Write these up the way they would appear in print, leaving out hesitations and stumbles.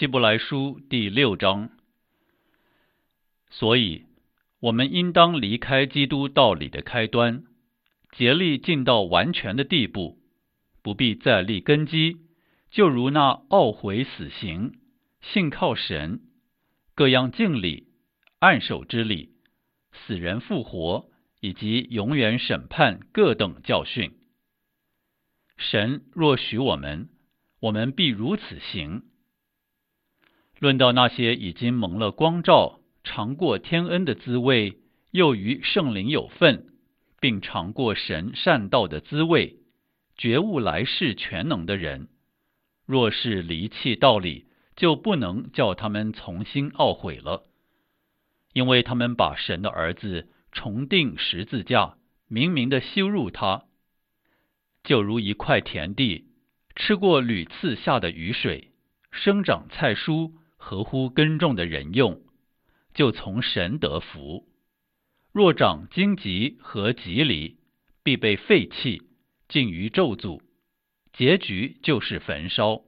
希伯来书第6章。所以，我们应当离开基督道理的开端，竭力进到完全的地步，不必再立根基，就如那懊悔死刑、信靠神、各样敬礼、按手之礼、死人复活以及永远审判各等教训。神若许我们，我们必如此行。论到那些已经蒙了光照，尝过天恩的滋味，又与圣灵有份，并尝过神善道的滋味，觉悟来世全能的人，若是离弃道理，就不能叫他们重新懊悔了，因为他们把神的儿子重钉十字架，明明的羞辱他，就如一块田地，吃过屡次下的雨水，生长菜蔬，合乎耕种的人用，就从神得福。若长荆棘和棘藜，必被废弃，尽于咒诅，结局就是焚烧。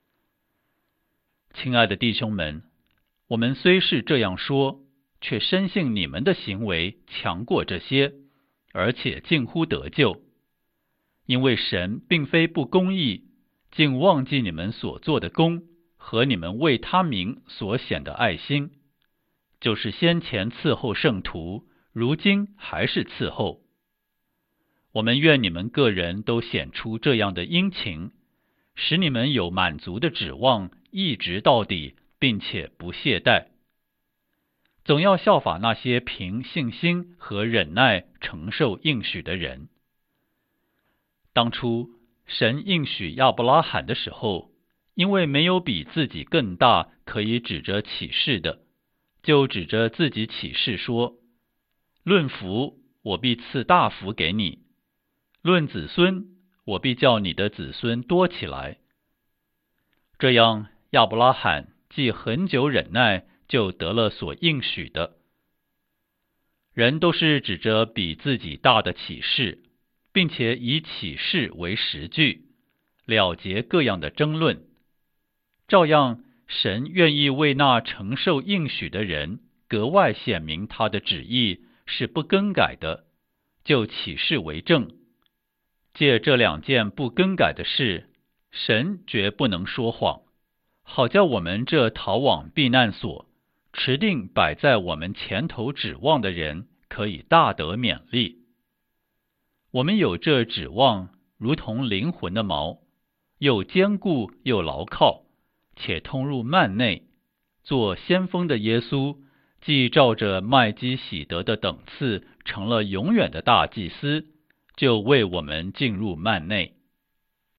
亲爱的弟兄们，我们虽是这样说，却深信你们的行为强过这些，而且近乎得救。因为神并非不公义，竟忘记你们所做的功和你们为他名所显的爱心，就是先前伺候圣徒，如今还是伺候。我们愿你们个人都显出这样的殷勤，使你们有满足的指望，一直到底，并且不懈怠。总要效法那些凭信心和忍耐承受应许的人。当初神应许亚伯拉罕的时候，因为没有比自己更大可以指着启示的，就指着自己启示说：论福，我必赐大福给你；论子孙，我必叫你的子孙多起来。这样，亚伯拉罕既很久忍耐，就得了所应许的。人都是指着比自己大的启示，并且以启示为实据，了结各样的争论。照样，神愿意为那承受应许的人格外显明他的旨意是不更改的，就启示为证。借这两件不更改的事，神绝不能说谎，好叫我们这逃往避难所，持定摆在我们前头指望的人，可以大得勉励。我们有这指望，如同灵魂的锚，又坚固又牢靠，且通入幔内。做先锋的耶稣，既照着麦基洗德的等次，成了永远的大祭司，就为我们进入幔内。